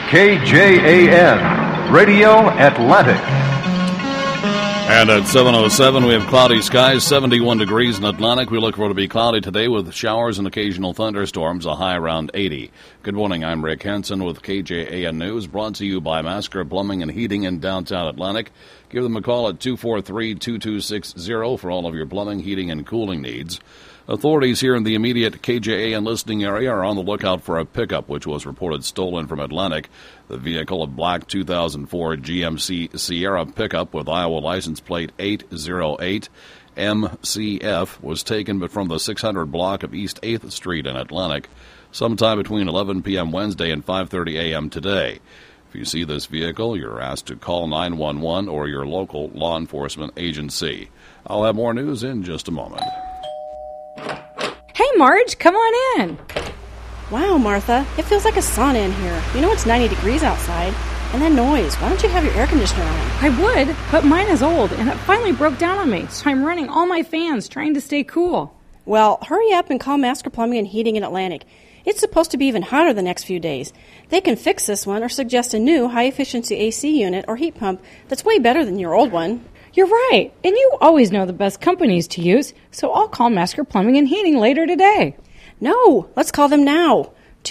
KJAN, Radio Atlantic. And at 7:07, we have cloudy skies, 71 degrees in Atlantic. We look for it to be cloudy today with showers and occasional thunderstorms, a high around 80. Good morning, I'm Rick Henson with KJAN News, brought to you by Masker Plumbing and Heating in downtown Atlantic. Give them a call at 243-2260 for all of your plumbing, heating, and cooling needs. Authorities here in the immediate KJAN listening area are on the lookout for a pickup which was reported stolen from Atlantic. The vehicle, a black 2004 GMC Sierra pickup with Iowa license plate 808 MCF, was taken from the 600 block of East 8th Street in Atlantic sometime between 11 p.m. Wednesday and 5:30 a.m. today. If you see this vehicle, you're asked to call 911 or your local law enforcement agency. I'll have more news in just a moment. Hey, Marge, come on in. Wow, Martha, it feels like a sauna in here. You know it's 90 degrees outside. And that noise, why don't you have your air conditioner on? I would, but mine is old, and it finally broke down on me, so I'm running all my fans trying to stay cool. Well, hurry up and call Masker Plumbing and Heating in Atlantic. It's supposed to be even hotter the next few days. They can fix this one or suggest a new high-efficiency AC unit or heat pump that's way better than your old one. You're right, and you always know the best companies to use, so I'll call Masker Plumbing and Heating later today. No, let's call them now.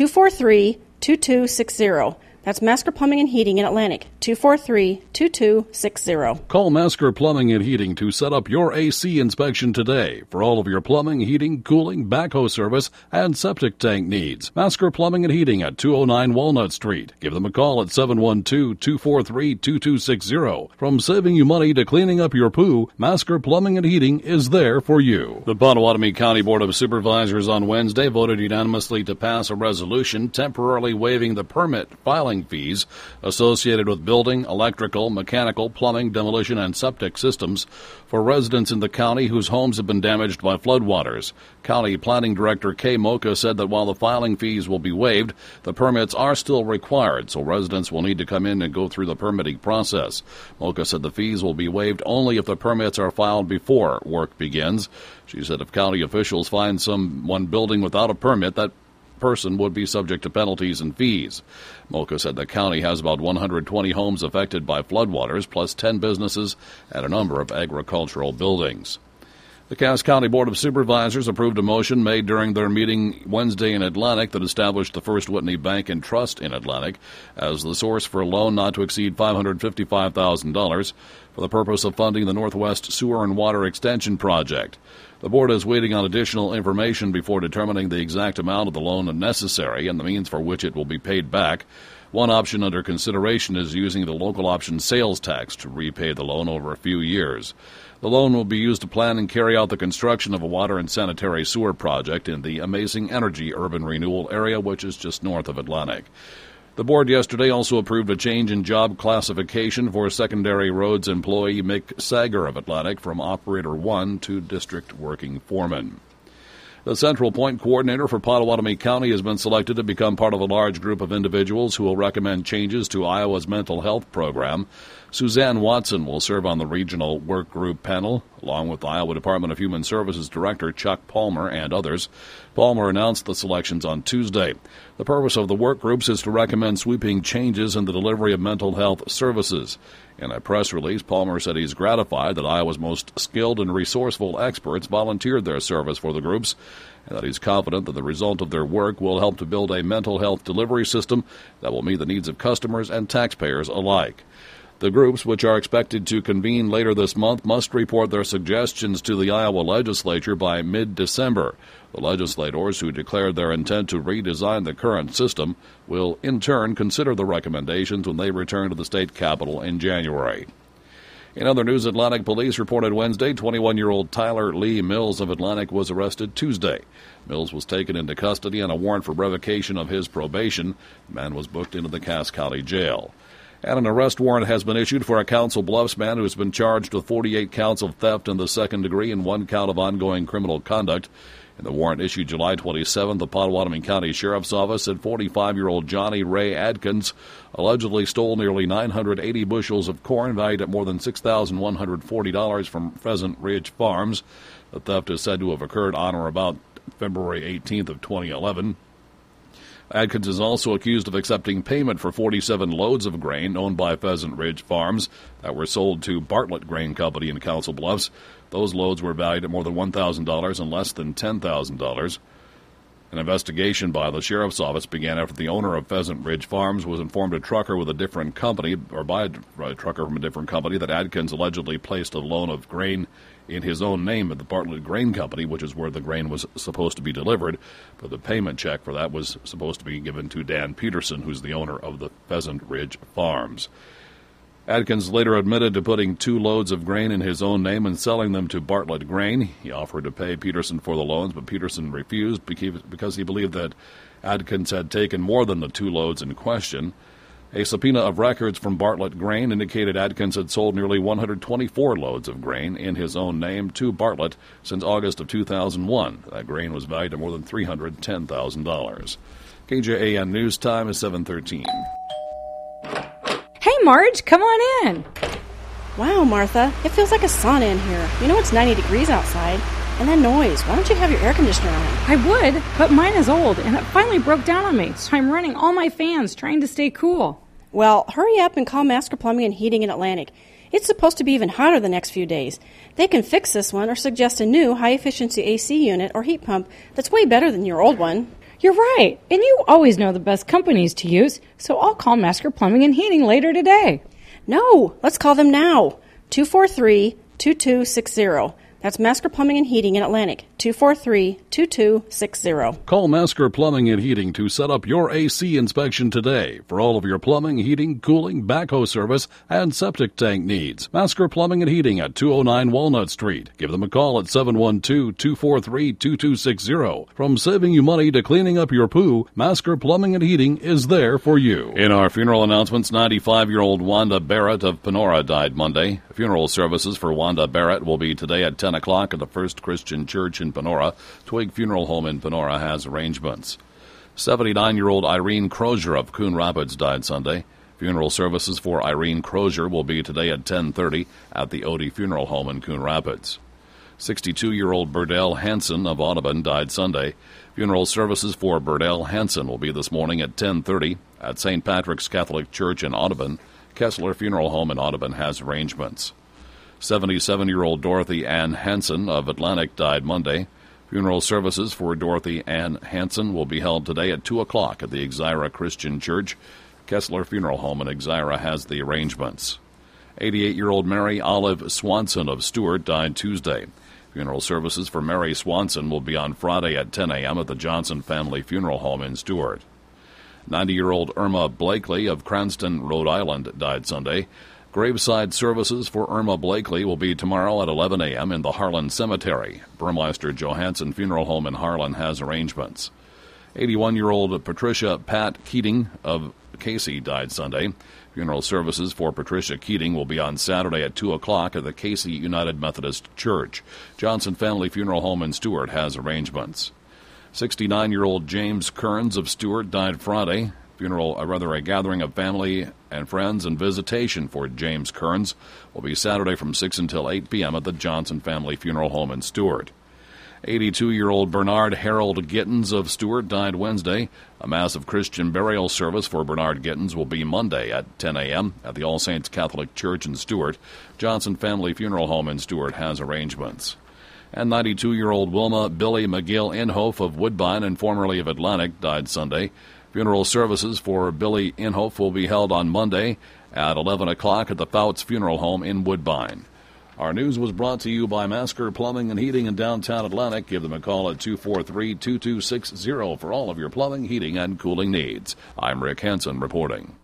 243-2260. That's Masker Plumbing and Heating in Atlantic. 243-2260. Call Masker Plumbing and Heating to set up your AC inspection today for all of your plumbing, heating, cooling, backhoe service, and septic tank needs. Masker Plumbing and Heating at 209 Walnut Street. Give them a call at 712-243-2260. From saving you money to cleaning up your poo, Masker Plumbing and Heating is there for you. The Potawatomi County Board of Supervisors on Wednesday voted unanimously to pass a resolution temporarily waiving the permit filing fees associated with building, electrical, mechanical, plumbing, demolition, and septic systems for residents in the county whose homes have been damaged by floodwaters. County Planning Director Kay Mocha said that while the filing fees will be waived, the permits are still required, so residents will need to come in and go through the permitting process. Mocha said the fees will be waived only if the permits are filed before work begins. She said if county officials find someone building without a permit, that person would be subject to penalties and fees. Mocha said the county has about 120 homes affected by floodwaters, plus 10 businesses and a number of agricultural buildings. The Cass County Board of Supervisors approved a motion made during their meeting Wednesday in Atlantic that established the First Whitney Bank and Trust in Atlantic as the source for a loan not to exceed $555,000 for the purpose of funding the Northwest Sewer and Water Extension Project. The board is waiting on additional information before determining the exact amount of the loan necessary and the means for which it will be paid back. One option under consideration is using the local option sales tax to repay the loan over a few years. The loan will be used to plan and carry out the construction of a water and sanitary sewer project in the Amazing Energy urban renewal area, which is just north of Atlantic. The board yesterday also approved a change in job classification for secondary roads employee Mick Sager of Atlantic from Operator 1 to District Working Foreman. The Central Point Coordinator for Potawatomi County has been selected to become part of a large group of individuals who will recommend changes to Iowa's mental health program. Suzanne Watson will serve on the regional work group panel, along with Iowa Department of Human Services Director Chuck Palmer and others. Palmer announced the selections on Tuesday. The purpose of the work groups is to recommend sweeping changes in the delivery of mental health services. In a press release, Palmer said he's gratified that Iowa's most skilled and resourceful experts volunteered their service for the groups, and that he's confident that the result of their work will help to build a mental health delivery system that will meet the needs of customers and taxpayers alike. The groups, which are expected to convene later this month, must report their suggestions to the Iowa legislature by mid-December. The legislators who declared their intent to redesign the current system will, in turn, consider the recommendations when they return to the state capitol in January. In other news, Atlantic police reported Wednesday 21-year-old Tyler Lee Mills of Atlantic was arrested Tuesday. Mills was taken into custody on a warrant for revocation of his probation. The man was booked into the Cass County Jail. And an arrest warrant has been issued for a Council Bluffs man who has been charged with 48 counts of theft in the second degree and 1 count of ongoing criminal conduct. In the warrant issued July 27th, the Potawatomi County Sheriff's Office said 45-year-old Johnny Ray Adkins allegedly stole nearly 980 bushels of corn valued at more than $6,140 from Pheasant Ridge Farms. The theft is said to have occurred on or about February 18th of 2011. Adkins is also accused of accepting payment for 47 loads of grain owned by Pheasant Ridge Farms that were sold to Bartlett Grain Company in Council Bluffs. Those loads were valued at more than $1,000 and less than $10,000. An investigation by the Sheriff's Office began after the owner of Pheasant Ridge Farms was informed by a trucker from a different company that Adkins allegedly placed a loan of grain in his own name at the Bartlett Grain Company, which is where the grain was supposed to be delivered, but the payment check for that was supposed to be given to Dan Peterson, who's the owner of the Pheasant Ridge Farms. Adkins later admitted to putting 2 loads of grain in his own name and selling them to Bartlett Grain. He offered to pay Peterson for the loans, but Peterson refused because he believed that Adkins had taken more than the 2 loads in question. A subpoena of records from Bartlett Grain indicated Adkins had sold nearly 124 loads of grain in his own name to Bartlett since August of 2001. That grain was valued at more than $310,000. KJAN News Time is 7:13. Hey, Marge, come on in. Wow, Martha, it feels like a sauna in here. You know it's 90 degrees outside. And that noise, why don't you have your air conditioner on? I would, but mine is old, and it finally broke down on me, so I'm running all my fans trying to stay cool. Well, hurry up and call Masker Plumbing and Heating in Atlantic. It's supposed to be even hotter the next few days. They can fix this one or suggest a new high-efficiency AC unit or heat pump that's way better than your old one. You're right, and you always know the best companies to use, so I'll call Masker Plumbing and Heating later today. No, let's call them now. 243-2260. That's Masker Plumbing and Heating in Atlantic, 243-2260. Call Masker Plumbing and Heating to set up your AC inspection today for all of your plumbing, heating, cooling, backhoe service, and septic tank needs. Masker Plumbing and Heating at 209 Walnut Street. Give them a call at 712-243-2260. From saving you money to cleaning up your poo, Masker Plumbing and Heating is there for you. In our funeral announcements, 95-year-old Wanda Barrett of Panora died Monday. Funeral services for Wanda Barrett will be today at 10 o'clock at the First Christian Church in Panora. Twig Funeral Home in Panora has arrangements. 79-year-old Irene Crozier of Coon Rapids died Sunday. Funeral services for Irene Crozier will be today at 10:30 at the Odie Funeral Home in Coon Rapids. 62-year-old Burdell Hansen of Audubon died Sunday. Funeral services for Burdell Hansen will be this morning at 10:30 at St. Patrick's Catholic Church in Audubon. Kessler Funeral Home in Audubon has arrangements. 77-year-old Dorothy Ann Hansen of Atlantic died Monday. Funeral services for Dorothy Ann Hansen will be held today at 2 o'clock at the Exira Christian Church. Kessler Funeral Home in Exira has the arrangements. 88-year-old Mary Olive Swanson of Stewart died Tuesday. Funeral services for Mary Swanson will be on Friday at 10 a.m. at the Johnson Family Funeral Home in Stewart. 90-year-old Irma Blakely of Cranston, Rhode Island, died Sunday. Graveside services for Irma Blakely will be tomorrow at 11 a.m. in the Harlan Cemetery. Burmeister Johansson Funeral Home in Harlan has arrangements. 81-year-old Patricia Pat Keating of Casey died Sunday. Funeral services for Patricia Keating will be on Saturday at 2 o'clock at the Casey United Methodist Church. Johnson Family Funeral Home in Stewart has arrangements. 69-year-old James Kearns of Stewart died Friday. A gathering of family and friends and visitation for James Kearns will be Saturday from 6 until 8 p.m. at the Johnson Family Funeral Home in Stewart. 82-year-old Bernard Harold Gittins of Stewart died Wednesday. A massive Christian burial service for Bernard Gittins will be Monday at 10 a.m. at the All Saints Catholic Church in Stewart. Johnson Family Funeral Home in Stewart has arrangements. And 92-year-old Wilma Billy McGill Inhofe of Woodbine and formerly of Atlantic died Sunday. Funeral services for Billy Inhofe will be held on Monday at 11 o'clock at the Fouts Funeral Home in Woodbine. Our news was brought to you by Masker Plumbing and Heating in downtown Atlantic. Give them a call at 243-2260 for all of your plumbing, heating, and cooling needs. I'm Rick Hansen reporting.